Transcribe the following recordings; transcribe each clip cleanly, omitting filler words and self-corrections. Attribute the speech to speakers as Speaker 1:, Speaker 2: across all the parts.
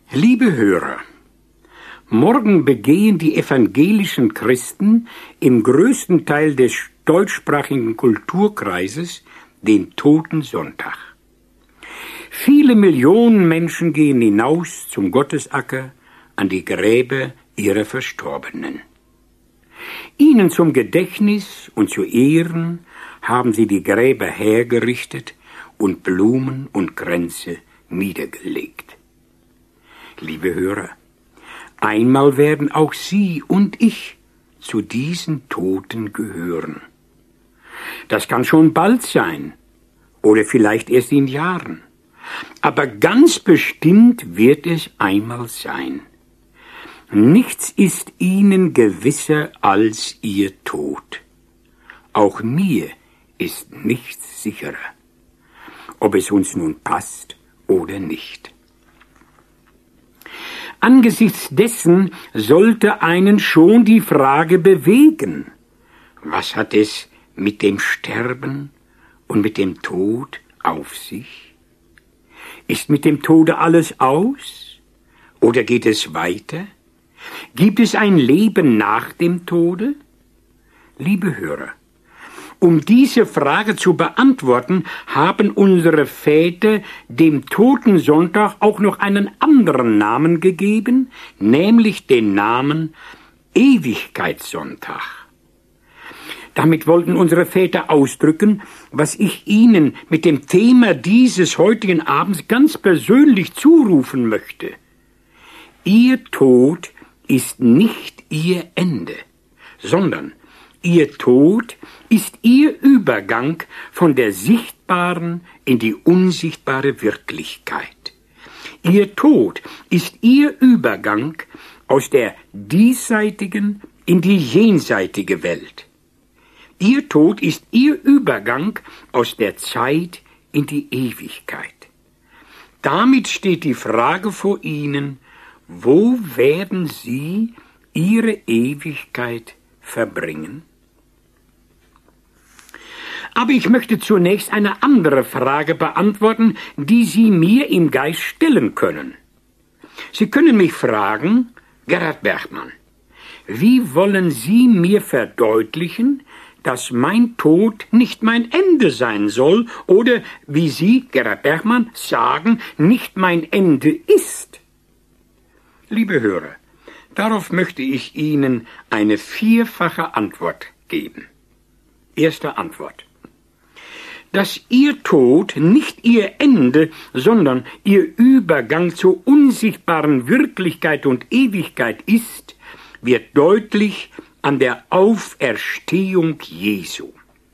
Speaker 1: Liebe Hörer, morgen begehen die evangelischen Christen im größten Teil des deutschsprachigen Kulturkreises den Totensonntag. Viele Millionen Menschen gehen hinaus zum Gottesacker an die Gräber ihrer Verstorbenen. Ihnen zum Gedächtnis und zu Ehren haben sie die Gräber hergerichtet und Blumen und Kränze niedergelegt. Liebe Hörer, einmal werden auch Sie und ich zu diesen Toten gehören. Das kann schon bald sein oder vielleicht erst in Jahren. Aber ganz bestimmt wird es einmal sein. Nichts ist Ihnen gewisser als Ihr Tod. Auch mir ist nichts sicherer, ob es uns nun passt oder nicht. Angesichts dessen sollte einen schon die Frage bewegen: Was hat es mit dem Sterben und mit dem Tod auf sich? Ist mit dem Tode alles aus? Oder geht es weiter? Gibt es ein Leben nach dem Tode? Liebe Hörer, um diese Frage zu beantworten, haben unsere Väter dem Totensonntag auch noch einen anderen Namen gegeben, nämlich den Namen Ewigkeitssonntag. Damit wollten unsere Väter ausdrücken, was ich Ihnen mit dem Thema dieses heutigen Abends ganz persönlich zurufen möchte. Ihr Tod ist nicht Ihr Ende, sondern Ihr Tod ist Ihr Übergang von der sichtbaren in die unsichtbare Wirklichkeit. Ihr Tod ist Ihr Übergang aus der diesseitigen in die jenseitige Welt. Ihr Tod ist Ihr Übergang aus der Zeit in die Ewigkeit. Damit steht die Frage vor Ihnen: Wo werden Sie Ihre Ewigkeit verbringen? Aber ich möchte zunächst eine andere Frage beantworten, die Sie mir im Geist stellen können. Sie können mich fragen: Gerhard Bergmann, wie wollen Sie mir verdeutlichen, dass mein Tod nicht mein Ende sein soll oder, wie Sie, Gerhard Bergmann, sagen, nicht mein Ende ist? Liebe Hörer, darauf möchte ich Ihnen eine vierfache Antwort geben. Erste Antwort: Dass Ihr Tod nicht Ihr Ende, sondern Ihr Übergang zur unsichtbaren Wirklichkeit und Ewigkeit ist, wird deutlich an der Auferstehung Jesu.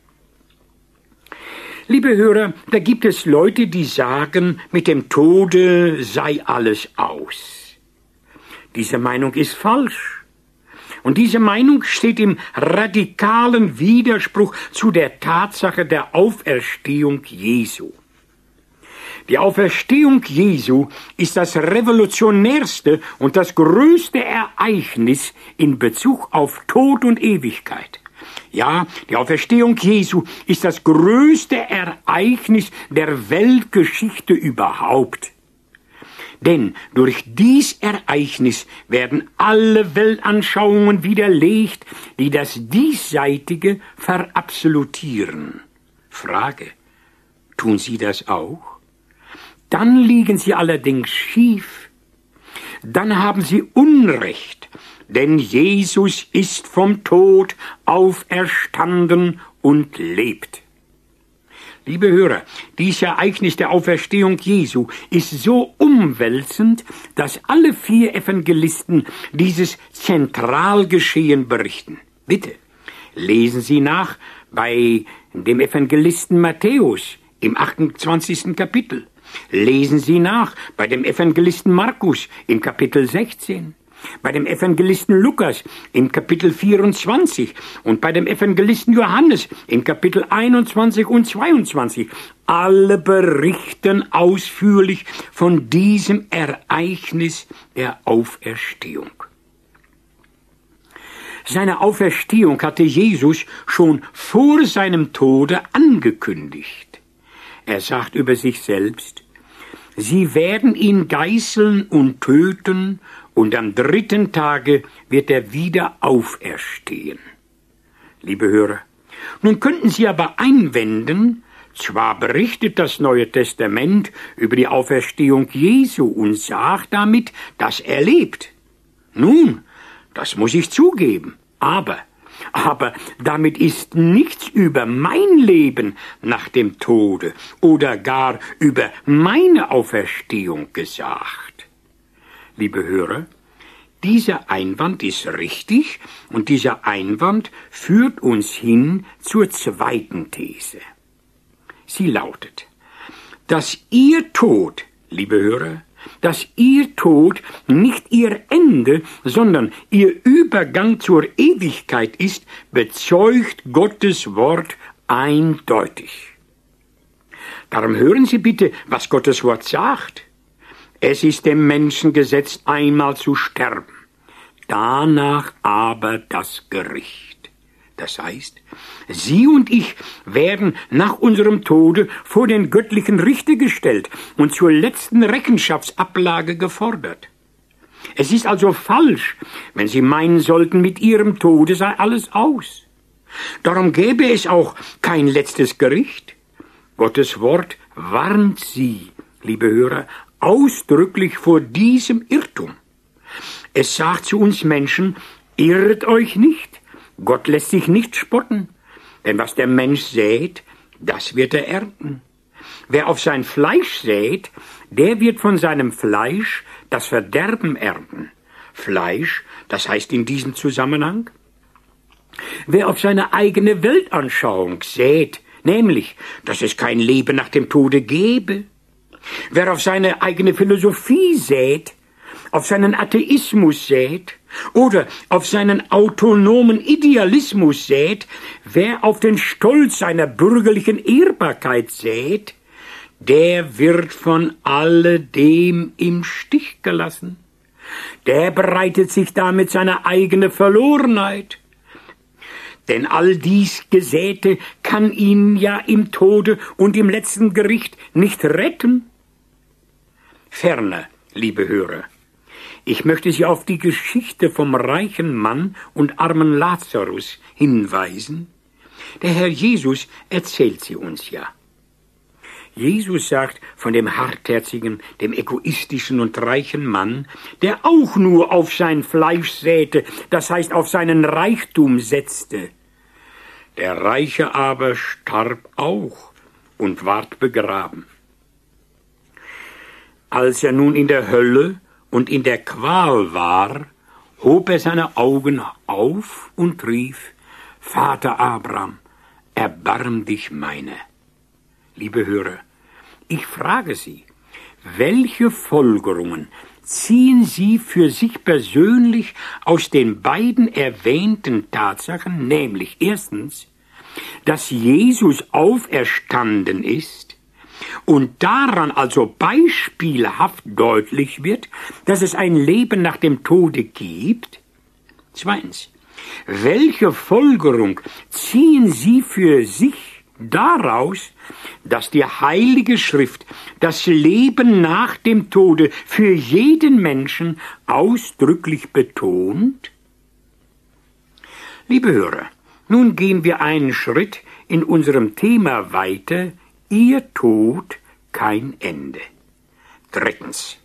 Speaker 1: Liebe Hörer, da gibt es Leute, die sagen, mit dem Tode sei alles aus. Diese Meinung ist falsch. Und diese Meinung steht im radikalen Widerspruch zu der Tatsache der Auferstehung Jesu. Die Auferstehung Jesu ist das revolutionärste und das größte Ereignis in Bezug auf Tod und Ewigkeit. Ja, die Auferstehung Jesu ist das größte Ereignis der Weltgeschichte überhaupt. Denn durch dies Ereignis werden alle Weltanschauungen widerlegt, die das Diesseitige verabsolutieren. Frage: Tun Sie das auch? Dann liegen Sie allerdings schief. Dann haben Sie Unrecht, denn Jesus ist vom Tod auferstanden und lebt. Liebe Hörer, dieses Ereignis der Auferstehung Jesu ist so umwälzend, dass alle 4 Evangelisten dieses Zentralgeschehen berichten. Bitte, lesen Sie nach bei dem Evangelisten Matthäus im 28. Kapitel. Lesen Sie nach bei dem Evangelisten Markus im Kapitel 16. Bei dem Evangelisten Lukas im Kapitel 24 und bei dem Evangelisten Johannes im Kapitel 21 und 22. Alle berichten ausführlich von diesem Ereignis der Auferstehung. Seine Auferstehung hatte Jesus schon vor seinem Tode angekündigt. Er sagt über sich selbst: Sie werden ihn geißeln und töten, und am 3. Tage wird er wieder auferstehen. Liebe Hörer, nun könnten Sie aber einwenden, zwar berichtet das Neue Testament über die Auferstehung Jesu und sagt damit, dass er lebt. Nun, das muss ich zugeben, aber damit ist nichts über mein Leben nach dem Tode oder gar über meine Auferstehung gesagt. Liebe Hörer, dieser Einwand ist richtig und dieser Einwand führt uns hin zur zweiten These. Sie lautet, dass Ihr Tod, liebe Hörer, dass Ihr Tod nicht Ihr Ende, sondern Ihr Übergang zur Ewigkeit ist, bezeugt Gottes Wort eindeutig. Darum hören Sie bitte, was Gottes Wort sagt. Es ist dem Menschen gesetzt, einmal zu sterben, danach aber das Gericht. Das heißt, Sie und ich werden nach unserem Tode vor den göttlichen Richter gestellt und zur letzten Rechenschaftsablage gefordert. Es ist also falsch, wenn Sie meinen sollten, mit Ihrem Tode sei alles aus. Darum gäbe es auch kein letztes Gericht. Gottes Wort warnt Sie, liebe Hörer, ausdrücklich vor diesem Irrtum. Es sagt zu uns Menschen, irrt euch nicht. Gott lässt sich nicht spotten, denn was der Mensch sät, das wird er ernten. Wer auf sein Fleisch sät, der wird von seinem Fleisch das Verderben ernten. Fleisch, das heißt in diesem Zusammenhang, wer auf seine eigene Weltanschauung sät, nämlich, dass es kein Leben nach dem Tode gebe, wer auf seine eigene Philosophie sät, auf seinen Atheismus sät oder auf seinen autonomen Idealismus sät, wer auf den Stolz seiner bürgerlichen Ehrbarkeit sät, der wird von alledem im Stich gelassen. Der bereitet sich damit seine eigene Verlorenheit. Denn all dies Gesäte kann ihn ja im Tode und im letzten Gericht nicht retten. Ferner, liebe Hörer, ich möchte Sie auf die Geschichte vom reichen Mann und armen Lazarus hinweisen. Der Herr Jesus erzählt sie uns ja. Jesus sagt von dem hartherzigen, dem egoistischen und reichen Mann, der auch nur auf sein Fleisch säte, das heißt auf seinen Reichtum setzte. Der Reiche aber starb auch und ward begraben. Als er nun in der Hölle und in der Qual war, hob er seine Augen auf und rief, Vater Abraham, erbarm dich meiner. Liebe Hörer, ich frage Sie, welche Folgerungen ziehen Sie für sich persönlich aus den beiden erwähnten Tatsachen, nämlich erstens, dass Jesus auferstanden ist, und daran also beispielhaft deutlich wird, dass es ein Leben nach dem Tode gibt? Zweitens, welche Folgerung ziehen Sie für sich daraus, dass die Heilige Schrift das Leben nach dem Tode für jeden Menschen ausdrücklich betont? Liebe Hörer, nun gehen wir einen Schritt in unserem Thema weiter, Ihr Tod kein Ende. Drittens.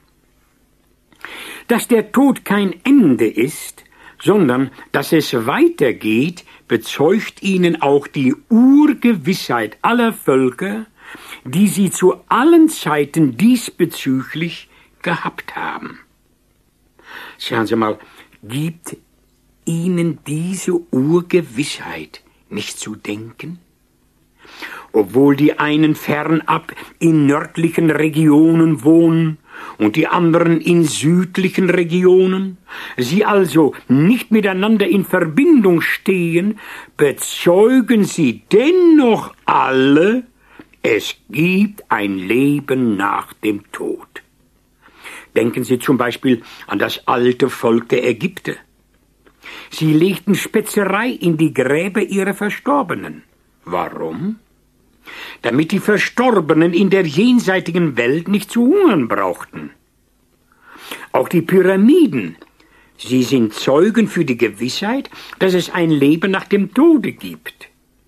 Speaker 1: Dass der Tod kein Ende ist, sondern dass es weitergeht, bezeugt ihnen auch die Urgewissheit aller Völker, die sie zu allen Zeiten diesbezüglich gehabt haben. Schauen Sie mal, gibt Ihnen diese Urgewissheit nicht zu denken? Obwohl die einen fernab in nördlichen Regionen wohnen und die anderen in südlichen Regionen, sie also nicht miteinander in Verbindung stehen, bezeugen sie dennoch alle, es gibt ein Leben nach dem Tod. Denken Sie zum Beispiel an das alte Volk der Ägypter. Sie legten Spezerei in die Gräber ihrer Verstorbenen. Warum? damit die Verstorbenen in der jenseitigen Welt nicht zu hungern brauchten. Auch die Pyramiden, sie sind Zeugen für die Gewissheit, dass es ein Leben nach dem Tode gibt.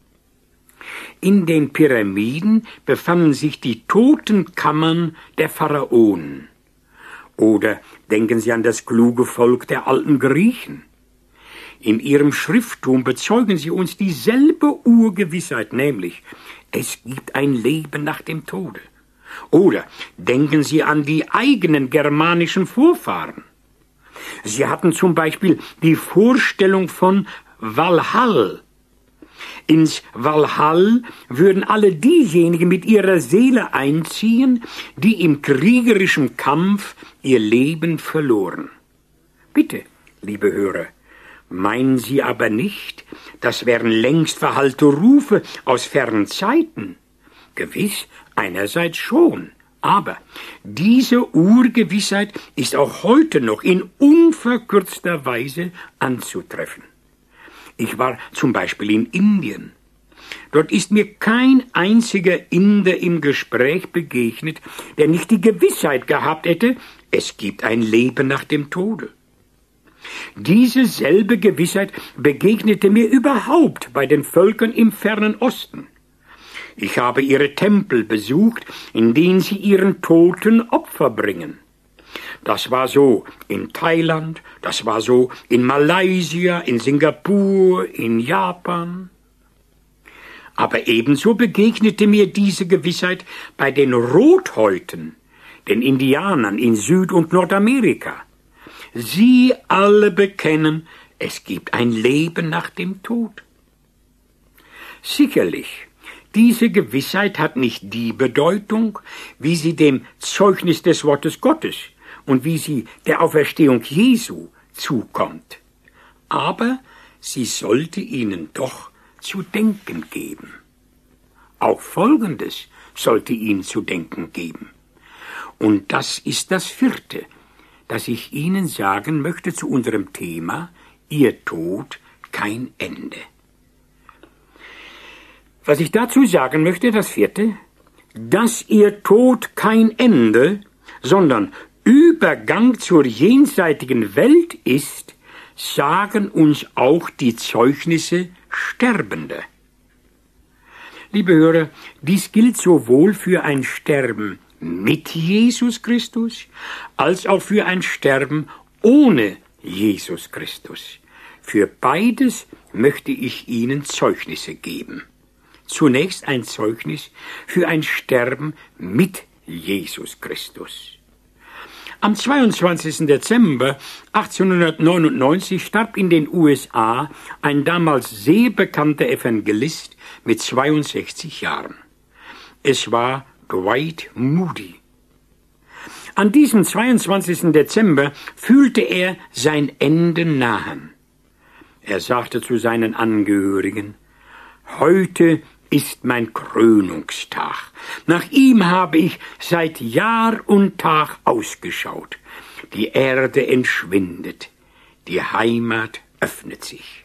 Speaker 1: In den Pyramiden befanden sich die Totenkammern der Pharaonen. Oder denken Sie an das kluge Volk der alten Griechen. In ihrem Schrifttum bezeugen sie uns dieselbe Urgewissheit, nämlich, es gibt ein Leben nach dem Tode. Oder denken Sie an die eigenen germanischen Vorfahren. Sie hatten zum Beispiel die Vorstellung von Valhall. Ins Valhall würden alle diejenigen mit ihrer Seele einziehen, die im kriegerischen Kampf ihr Leben verloren. Bitte, liebe Hörer, meinen Sie aber nicht, das wären längst verhallte Rufe aus fernen Zeiten? Gewiss, einerseits schon, aber diese Urgewissheit ist auch heute noch in unverkürzter Weise anzutreffen. Ich war zum Beispiel in Indien. Dort ist mir kein einziger Inder im Gespräch begegnet, der nicht die Gewissheit gehabt hätte, es gibt ein Leben nach dem Tode. Diese selbe Gewissheit begegnete mir überhaupt bei den Völkern im fernen Osten. Ich habe ihre Tempel besucht, in denen sie ihren Toten Opfer bringen. Das war so in Thailand, das war so in Malaysia, in Singapur, in Japan. Aber ebenso begegnete mir diese Gewissheit bei den Rothäuten, den Indianern in Süd- und Nordamerika. Sie alle bekennen, es gibt ein Leben nach dem Tod. Sicherlich, diese Gewissheit hat nicht die Bedeutung, wie sie dem Zeugnis des Wortes Gottes und wie sie der Auferstehung Jesu zukommt. Aber sie sollte ihnen doch zu denken geben. Auch Folgendes sollte ihnen zu denken geben. Und das ist das vierte, das ich Ihnen sagen möchte zu unserem Thema, Ihr Tod kein Ende. Was ich dazu sagen möchte, das vierte, dass Ihr Tod kein Ende, sondern Übergang zur jenseitigen Welt ist, sagen uns auch die Zeugnisse Sterbender. Liebe Hörer, dies gilt sowohl für ein Sterben mit Jesus Christus, als auch für ein Sterben ohne Jesus Christus. Für beides möchte ich Ihnen Zeugnisse geben. Zunächst ein Zeugnis für ein Sterben mit Jesus Christus. Am 22. Dezember 1899 starb in den USA ein damals sehr bekannter Evangelist mit 62 Jahren. Es war Dwight Moody. An diesem 22. Dezember fühlte er sein Ende nahen. Er sagte zu seinen Angehörigen, heute ist mein Krönungstag. Nach ihm habe ich seit Jahr und Tag ausgeschaut. Die Erde entschwindet, die Heimat öffnet sich.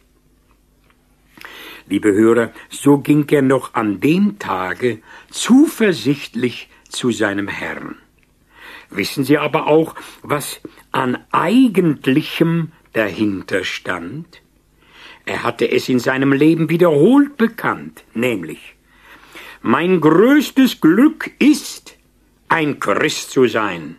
Speaker 1: Liebe Hörer, so ging er noch an dem Tage zuversichtlich zu seinem Herrn. Wissen Sie aber auch, was an Eigentlichem dahinter stand? Er hatte es in seinem Leben wiederholt bekannt, nämlich, mein größtes Glück ist, ein Christ zu sein.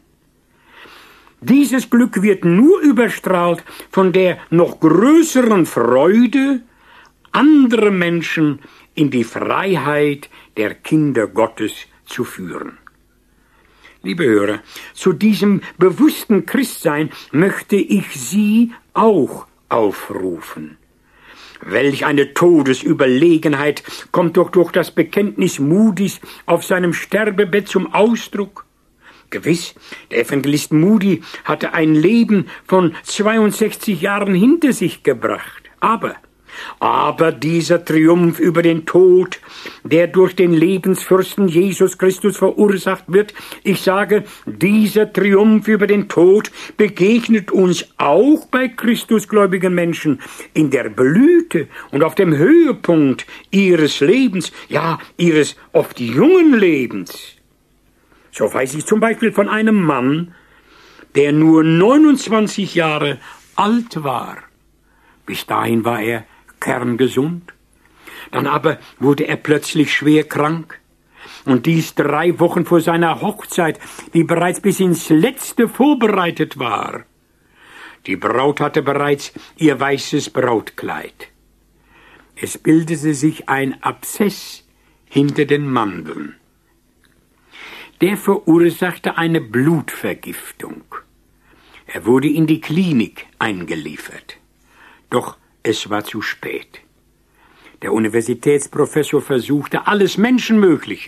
Speaker 1: Dieses Glück wird nur überstrahlt von der noch größeren Freude, andere Menschen in die Freiheit der Kinder Gottes zu führen. Liebe Hörer, zu diesem bewussten Christsein möchte ich Sie auch aufrufen. Welch eine Todesüberlegenheit kommt doch durch das Bekenntnis Moodys auf seinem Sterbebett zum Ausdruck. Gewiss, der Evangelist Moody hatte ein Leben von 62 Jahren hinter sich gebracht. Aber Aber dieser Triumph über den Tod, der durch den Lebensfürsten Jesus Christus verursacht wird, ich sage, dieser Triumph über den Tod begegnet uns auch bei christusgläubigen Menschen in der Blüte und auf dem Höhepunkt ihres Lebens, ja, ihres oft jungen Lebens. So weiß ich zum Beispiel von einem Mann, der nur 29 Jahre alt war. Bis dahin war er kerngesund. Dann aber wurde er plötzlich schwer krank. Und dies 3 Wochen vor seiner Hochzeit, die bereits bis ins Letzte vorbereitet war. Die Braut hatte bereits ihr weißes Brautkleid. Es bildete sich ein Abszess hinter den Mandeln. Der verursachte eine Blutvergiftung. Er wurde in die Klinik eingeliefert. Doch es war zu spät. Der Universitätsprofessor versuchte alles Menschenmögliche.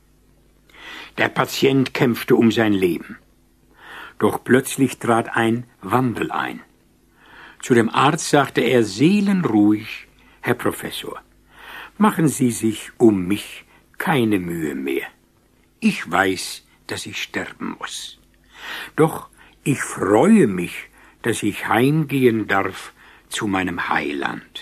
Speaker 1: Der Patient kämpfte um sein Leben. Doch plötzlich trat ein Wandel ein. Zu dem Arzt sagte er seelenruhig: Herr Professor, machen Sie sich um mich keine Mühe mehr. Ich weiß, dass ich sterben muss. Doch ich freue mich, dass ich heimgehen darf zu meinem Heiland.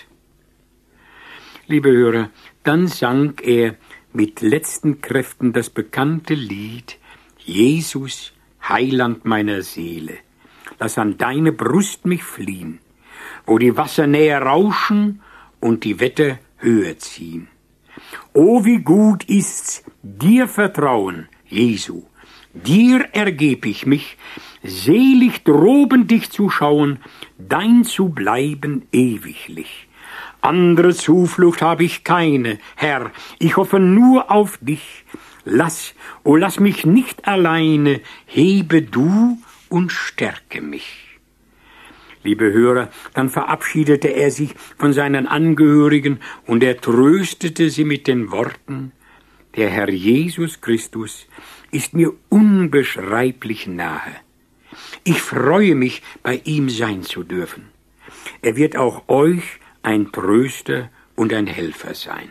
Speaker 1: Liebe Hörer, dann sang er mit letzten Kräften das bekannte Lied Jesus, Heiland meiner Seele, lass an deine Brust mich fliehen, wo die Wasser näher rauschen und die Wetter höher ziehen. O, wie gut ist's, dir vertrauen, Jesu, dir ergeb ich mich, selig droben dich zu schauen, dein zu bleiben ewiglich. Andere Zuflucht habe ich keine, Herr, ich hoffe nur auf dich. Lass mich nicht alleine, hebe du und stärke mich. Liebe Hörer, dann verabschiedete er sich von seinen Angehörigen und er tröstete sie mit den Worten: Der Herr Jesus Christus ist mir unbeschreiblich nahe. Ich freue mich, bei ihm sein zu dürfen. Er wird auch euch ein Tröster und ein Helfer sein.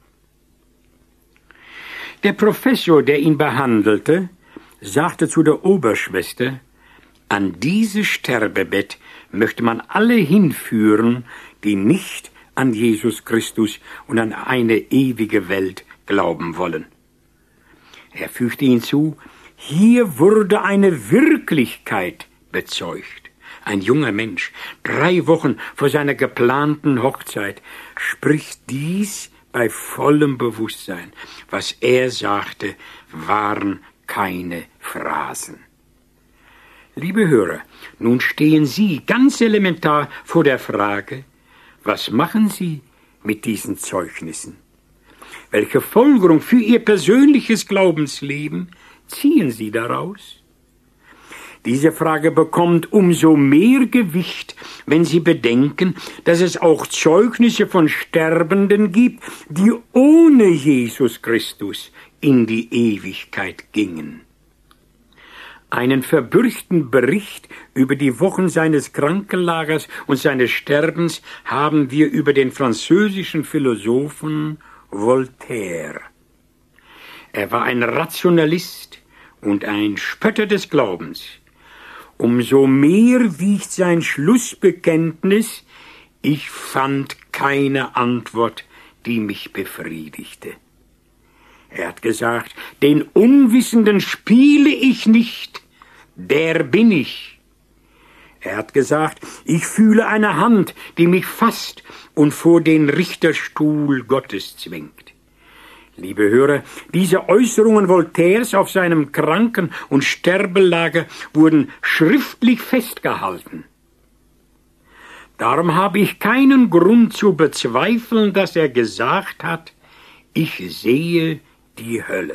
Speaker 1: Der Professor, der ihn behandelte, sagte zu der Oberschwester: An dieses Sterbebett möchte man alle hinführen, die nicht an Jesus Christus und an eine ewige Welt glauben wollen. Er fügte hinzu: Hier wurde eine Wirklichkeit bezeugt. Ein junger Mensch, 3 Wochen vor seiner geplanten Hochzeit, spricht dies bei vollem Bewusstsein. Was er sagte, waren keine Phrasen. Liebe Hörer, nun stehen Sie ganz elementar vor der Frage: Was machen Sie mit diesen Zeugnissen? Welche Folgerung für Ihr persönliches Glaubensleben ziehen Sie daraus? Diese Frage bekommt umso mehr Gewicht, wenn Sie bedenken, dass es auch Zeugnisse von Sterbenden gibt, die ohne Jesus Christus in die Ewigkeit gingen. Einen verbürchten Bericht über die Wochen seines Krankenlagers und seines Sterbens haben wir über den französischen Philosophen Voltaire. Er war ein Rationalist und ein Spötter des Glaubens. Umso mehr wiegt sein Schlussbekenntnis: Ich fand keine Antwort, die mich befriedigte. Er hat gesagt: Den Unwissenden spiele ich nicht, der bin ich. Er hat gesagt: Ich fühle eine Hand, die mich fasst und vor den Richterstuhl Gottes zwingt. Liebe Hörer, diese Äußerungen Voltaires auf seinem Kranken- und Sterbelager wurden schriftlich festgehalten. Darum habe ich keinen Grund zu bezweifeln, dass er gesagt hat: Ich sehe die Hölle.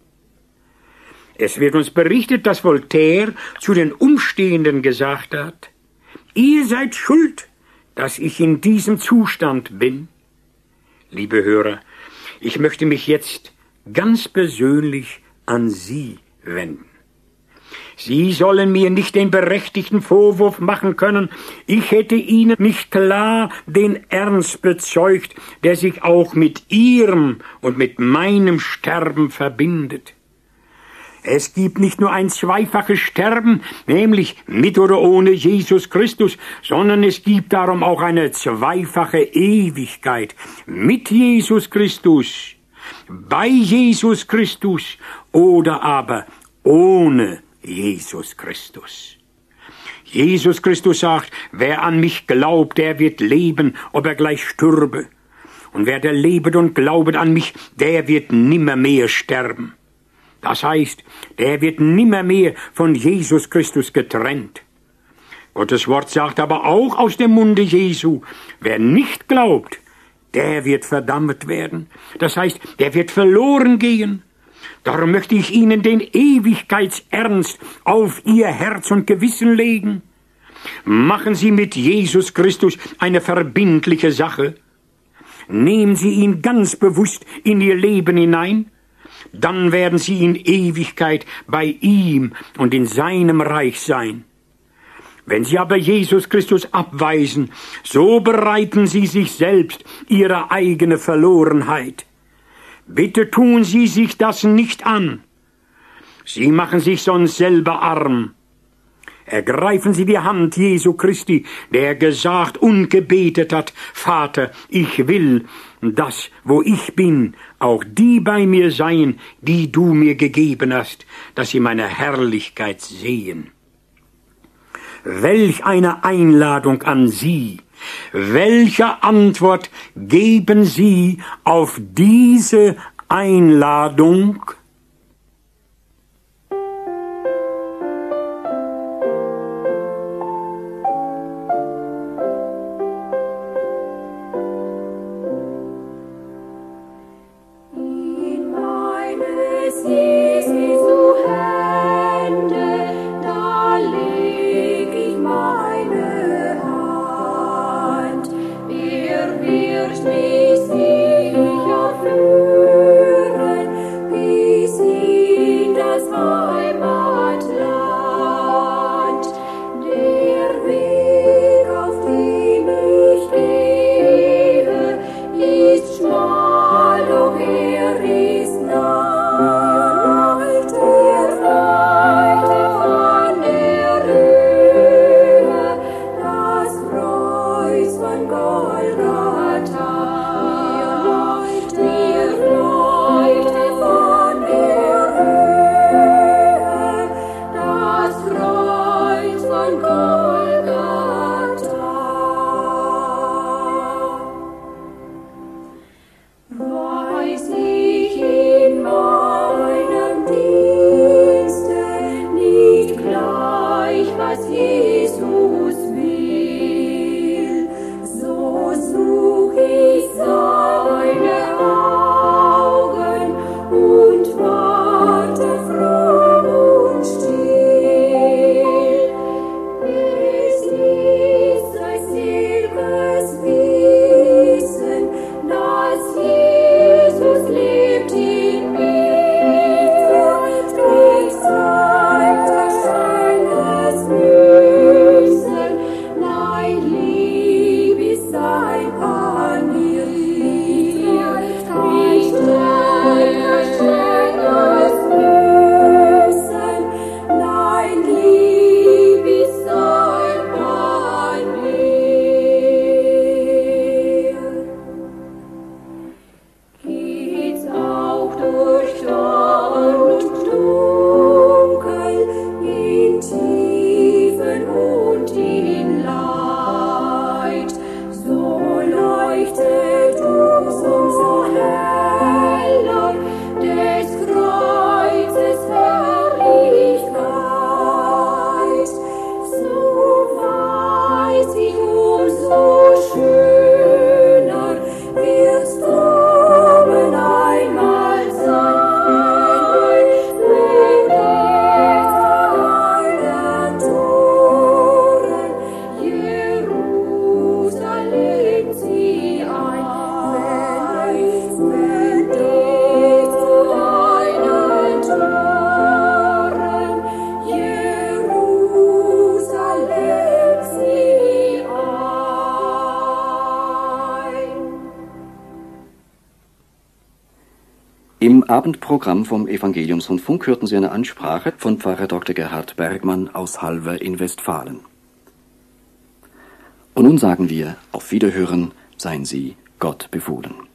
Speaker 1: Es wird uns berichtet, dass Voltaire zu den Umstehenden gesagt hat: Ihr seid schuld, dass ich in diesem Zustand bin. Liebe Hörer, ich möchte mich jetzt ganz persönlich an Sie wenden. Sie sollen mir nicht den berechtigten Vorwurf machen können, ich hätte ihnen nicht klar den Ernst bezeugt, der sich auch mit ihrem und mit meinem Sterben verbindet. Es gibt nicht nur ein zweifaches Sterben, nämlich mit oder ohne Jesus Christus, sondern es gibt darum auch eine zweifache Ewigkeit mit Jesus Christus, bei Jesus Christus oder aber ohne Jesus Christus. Jesus Christus sagt, wer an mich glaubt, der wird leben, ob er gleich stürbe. Und wer der lebet und glaubet an mich, der wird nimmermehr sterben. Das heißt, der wird nimmermehr von Jesus Christus getrennt. Gottes Wort sagt aber auch aus dem Munde Jesu, wer nicht glaubt, der wird verdammt werden. Das heißt, der wird verloren gehen. Darum möchte ich Ihnen den Ewigkeitsernst auf Ihr Herz und Gewissen legen. Machen Sie mit Jesus Christus eine verbindliche Sache. Nehmen Sie ihn ganz bewusst in Ihr Leben hinein. Dann werden Sie in Ewigkeit bei ihm und in seinem Reich sein. Wenn Sie aber Jesus Christus abweisen, so bereiten Sie sich selbst Ihre eigene Verlorenheit. Bitte tun Sie sich das nicht an. Sie machen sich sonst selber arm. Ergreifen Sie die Hand Jesu Christi, der gesagt und gebetet hat, Vater, ich will, dass, wo ich bin, auch die bei mir seien, die du mir gegeben hast, dass sie meine Herrlichkeit sehen. Welch eine Einladung an Sie! Welche Antwort geben Sie auf diese Einladung?
Speaker 2: Im Abendprogramm vom Evangeliumsrundfunk hörten Sie eine Ansprache von Pfarrer Dr. Gerhard Bergmann aus Halver in Westfalen. Und nun sagen wir auf Wiederhören, seien Sie Gott befohlen.